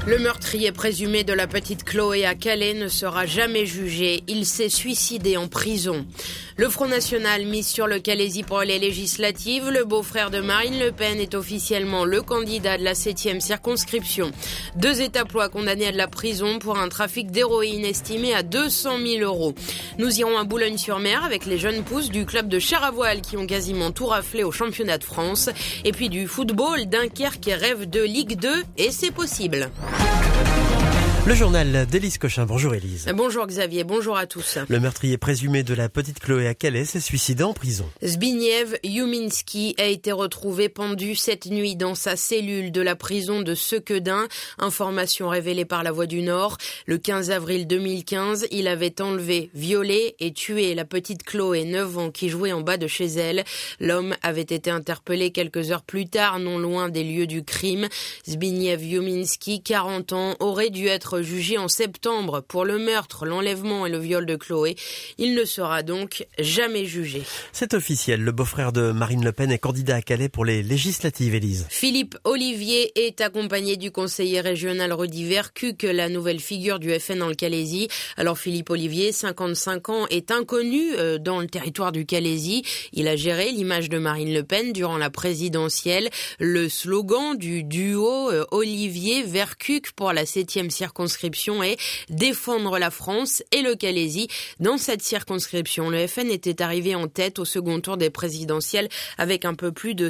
Le meurtrier présumé de la petite Chloé à Calais ne sera jamais jugé. Il s'est suicidé en prison. Le Front National mise sur le Calaisis pour les législatives. Le beau-frère de Marine Le Pen est officiellement le candidat de la 7e circonscription. 2 Étaplois condamnés à de la prison pour un trafic d'héroïne estimé à 200 000 €. Nous irons à Boulogne-sur-Mer avec les jeunes pousses du club de char à voile qui ont quasiment tout raflé au championnat de France. Et puis du football, Dunkerque rêve de Ligue 2 et c'est possible. Le journal d'Élise Cochin. Bonjour Élise. Bonjour Xavier, bonjour à tous. Le meurtrier présumé de la petite Chloé à Calais s'est suicidé en prison. Zbigniew Juminski a été retrouvé pendu cette nuit dans sa cellule de la prison de Sequedin. Information révélée par La Voix du Nord. Le 15 avril 2015, il avait enlevé, violé et tué la petite Chloé, 9 ans, qui jouait en bas de chez elle. L'homme avait été interpellé quelques heures plus tard, non loin des lieux du crime. Zbigniew Juminski, 40 ans, aurait dû être jugé en septembre pour le meurtre, l'enlèvement et le viol de Chloé. Il ne sera donc jamais jugé. C'est officiel, le beau-frère de Marine Le Pen est candidat à Calais pour les législatives, Élise. Philippe Olivier est accompagné du conseiller régional Rudy Vercuc, la nouvelle figure du FN dans le Calaisis. Alors Philippe Olivier, 55 ans, est inconnu dans le territoire du Calaisis. Il a géré l'image de Marine Le Pen durant la présidentielle. Le slogan du duo Olivier-Vercuc pour la 7e circonscription est défendre la France et le Calaisis. Dans cette circonscription, le FN était arrivé en tête au second tour des présidentielles avec un peu plus de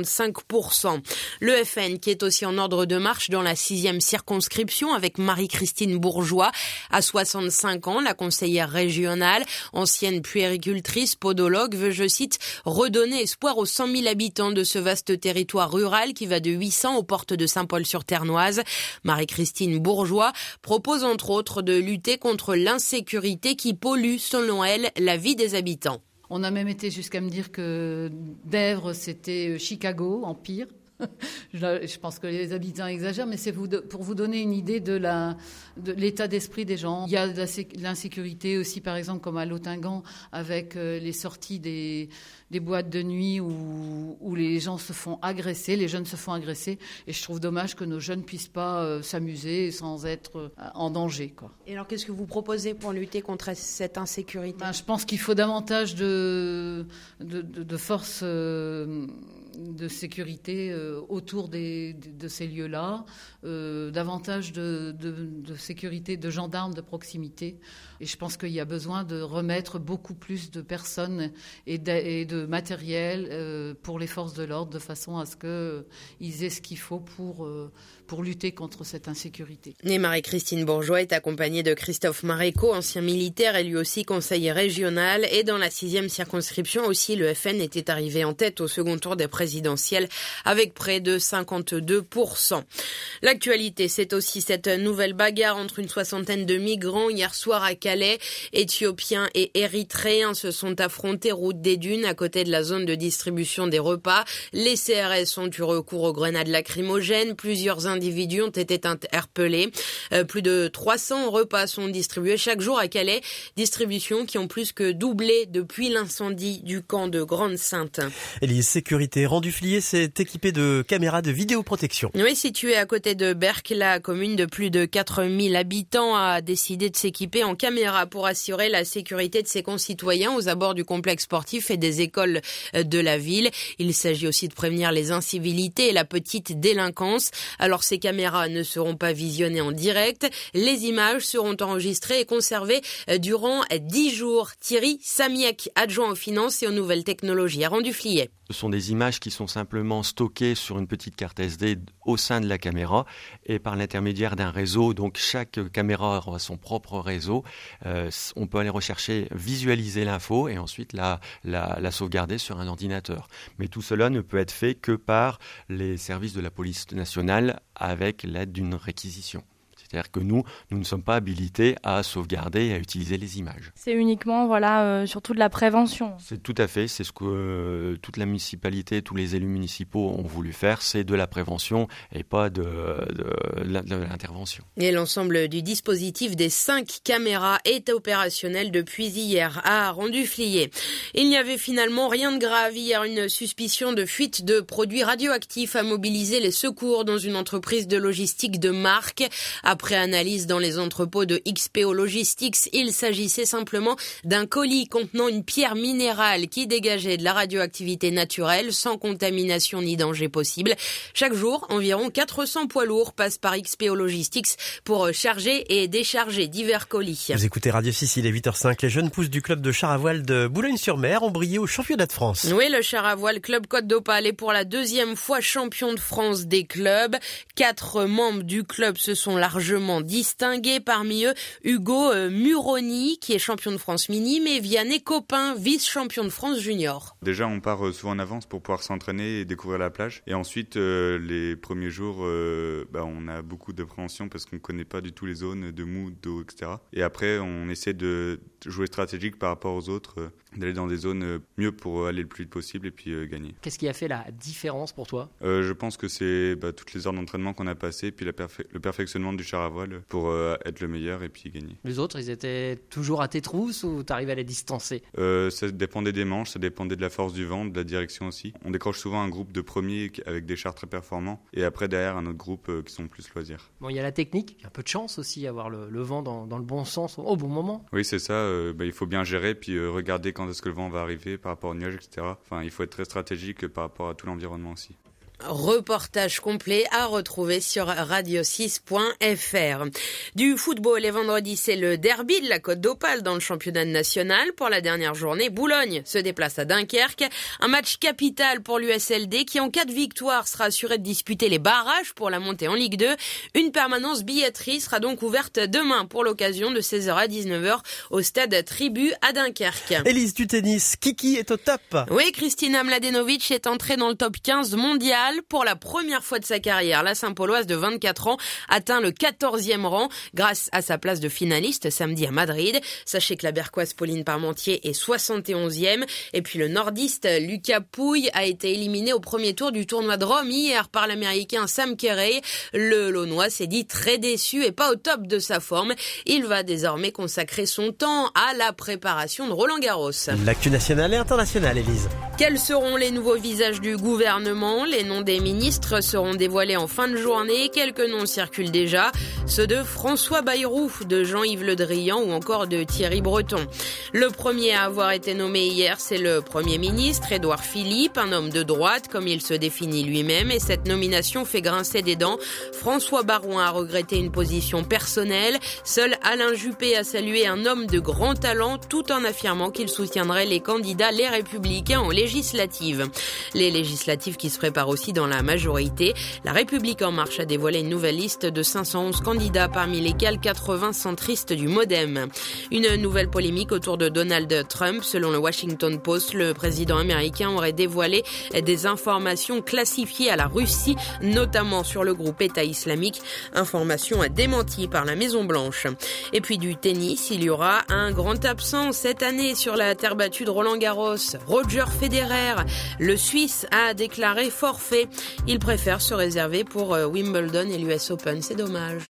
55%. Le FN qui est aussi en ordre de marche dans la 6e circonscription avec Marie-Christine Bourgeois à 65 ans, la conseillère régionale, ancienne puéricultrice, podologue, veut, je cite, redonner espoir aux 100 000 habitants de ce vaste territoire rural qui va de 800 aux portes de Saint-Paul-sur-Ternoise. Marie-Christine Bourgeois propose entre autres de lutter contre l'insécurité qui pollue, selon elle, la vie des habitants. On a même été jusqu'à me dire que Dèvres, c'était Chicago, en pire. Je pense que les habitants exagèrent, mais c'est pour vous donner une idée de l'état d'esprit des gens. Il y a de l'insécurité aussi, par exemple, comme à Lottingan, avec les sorties des boîtes de nuit où les gens se font agresser, les jeunes se font agresser. Et je trouve dommage que nos jeunes puissent pas s'amuser sans être en danger, quoi. Et alors, qu'est-ce que vous proposez pour lutter contre cette insécurité ? Je pense qu'il faut davantage de forces de sécurité autour de ces lieux-là, davantage de sécurité, de gendarmes de proximité. Et je pense qu'il y a besoin de remettre beaucoup plus de personnes et de matériel pour les forces de l'ordre, de façon à ce qu'ils aient ce qu'il faut pour lutter contre cette insécurité. Et Marie-Christine Bourgeois est accompagnée de Christophe Maréco, ancien militaire et lui aussi conseiller régional. Et dans la 6e circonscription aussi, le FN était arrivé en tête au second tour des présidentielles avec près de 52%. L'actualité, c'est aussi cette nouvelle bagarre entre une soixantaine de migrants hier soir à Calais. Éthiopiens et Érythréens se sont affrontés route des Dunes à côté de la zone de distribution des repas. Les CRS ont eu recours aux grenades lacrymogènes. Plusieurs individus ont été interpellés. Plus de 300 repas sont distribués chaque jour à Calais. Distributions qui ont plus que doublé depuis l'incendie du camp de Grande-Sainte. Élise, sécurité. Renduflier s'est équipé de caméras de vidéoprotection. Oui, situé à côté de Berck, la commune de plus de 4000 habitants a décidé de s'équiper en caméras pour assurer la sécurité de ses concitoyens aux abords du complexe sportif et des écoles de la ville. Il s'agit aussi de prévenir les incivilités et la petite délinquance. Alors ces caméras ne seront pas visionnées en direct. Les images seront enregistrées et conservées durant 10 jours. Thierry Samiek, adjoint aux finances et aux nouvelles technologies à Renduflier. Ce sont des images qui sont simplement stockées sur une petite carte SD au sein de la caméra et par l'intermédiaire d'un réseau. Donc chaque caméra aura son propre réseau. On peut aller rechercher, visualiser l'info et ensuite la sauvegarder sur un ordinateur. Mais tout cela ne peut être fait que par les services de la police nationale avec l'aide d'une réquisition. C'est-à-dire que nous ne sommes pas habilités à sauvegarder et à utiliser les images. C'est uniquement surtout de la prévention. C'est tout à fait, c'est ce que toute la municipalité, tous les élus municipaux ont voulu faire, c'est de la prévention et pas de l'intervention. Et l'ensemble du dispositif des 5 caméras est opérationnel depuis hier, a rendu Flier. Il n'y avait finalement rien de grave hier. Une suspicion de fuite de produits radioactifs a mobilisé les secours dans une entreprise de logistique de Marques. Après analyse dans les entrepôts de XPO Logistics, il s'agissait simplement d'un colis contenant une pierre minérale qui dégageait de la radioactivité naturelle sans contamination ni danger possible. Chaque jour, environ 400 poids lourds passent par XPO Logistics pour charger et décharger divers colis. Vous écoutez Radio 6, il est 8h05. Les jeunes pousses du club de char à voile de Boulogne-sur-Mer ont brillé au championnat de France. Oui, le char à voile Club Côte d'Opale est pour la 2e fois champion de France des clubs. 4 membres du club se sont largement distingués. Parmi eux, Hugo Muroni, qui est champion de France minime, et Vianney Copin, vice-champion de France junior. Déjà, on part souvent en avance pour pouvoir s'entraîner et découvrir la plage. Et ensuite, les premiers jours, on a beaucoup d'appréhension parce qu'on ne connaît pas du tout les zones de mou, d'eau, etc. Et après, on essaie de jouer stratégique par rapport aux autres, d'aller dans des zones mieux pour aller le plus vite possible et puis gagner. Qu'est-ce qui a fait la différence pour toi ? Je pense que c'est toutes les heures d'entraînement qu'on a passées, puis le perfectionnement du char à voile pour être le meilleur et puis gagner. Les autres, ils étaient toujours à tes trousses ou t'arrives à les distancer ? Ça dépendait des manches, ça dépendait de la force du vent, de la direction aussi. On décroche souvent un groupe de premiers avec des chars très performants et après derrière un autre groupe qui sont plus loisirs. Bon, il y a la technique, il y a un peu de chance aussi, avoir le vent dans le bon sens au bon moment. Oui, c'est ça, il faut bien gérer puis regarder quand est-ce que le vent va arriver par rapport au nuage, etc. Enfin, il faut être très stratégique par rapport à tout l'environnement aussi. Reportage complet à retrouver sur radio6.fr. Du football, et vendredi, c'est le derby de la Côte d'Opale dans le championnat national. Pour la dernière journée, Boulogne se déplace à Dunkerque. Un match capital pour l'USLD qui, en cas de victoire, sera assuré de disputer les barrages pour la montée en Ligue 2. Une permanence billetterie sera donc ouverte demain pour l'occasion de 16h à 19h au stade Tribu à Dunkerque. Élise, du tennis, Kiki est au top. Oui, Kristina Mladenovic est entrée dans le top 15 mondial. Pour la première fois de sa carrière, la Saint-Pauloise de 24 ans atteint le 14e rang grâce à sa place de finaliste samedi à Madrid. Sachez que la Berquoise Pauline Parmentier est 71e. Et puis le nordiste Lucas Pouille a été éliminé au premier tour du tournoi de Rome hier par l'Américain Sam Querrey. Le Launois s'est dit très déçu et pas au top de sa forme. Il va désormais consacrer son temps à la préparation de Roland-Garros. L'actu nationale et internationale, Élise. Quels seront les nouveaux visages du gouvernement ? Les noms des ministres seront dévoilés en fin de journée. Quelques noms circulent déjà. Ceux de François Bayrou, de Jean-Yves Le Drian ou encore de Thierry Breton. Le premier à avoir été nommé hier, c'est le Premier ministre, Édouard Philippe, un homme de droite, comme il se définit lui-même. Et cette nomination fait grincer des dents. François Barouin a regretté une position personnelle. Seul Alain Juppé a salué un homme de grand talent, tout en affirmant qu'il soutiendrait les candidats Les Républicains aux législatives. Les législatives qui se préparent aussi dans la majorité. La République en marche a dévoilé une nouvelle liste de 511 candidats, parmi lesquels 80 centristes du MoDem. Une nouvelle polémique autour de Donald Trump. Selon le Washington Post, le président américain aurait dévoilé des informations classifiées à la Russie, notamment sur le groupe État islamique. Information démentie par la Maison-Blanche. Et puis du tennis, il y aura un grand absent cette année sur la terre battue de Roland-Garros. Roger Federer, le Suisse, a déclaré forfait. Il préfère se réserver pour Wimbledon et l'US Open. C'est dommage.